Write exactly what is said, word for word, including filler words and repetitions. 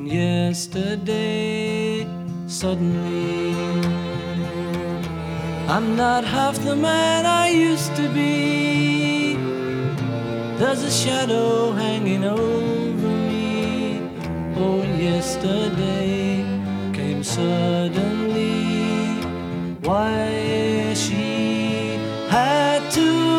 Yesterday, suddenly, I'm not half the man I used to be. There's a shadow hanging over me. Oh, and yesterday came suddenly. Why she had to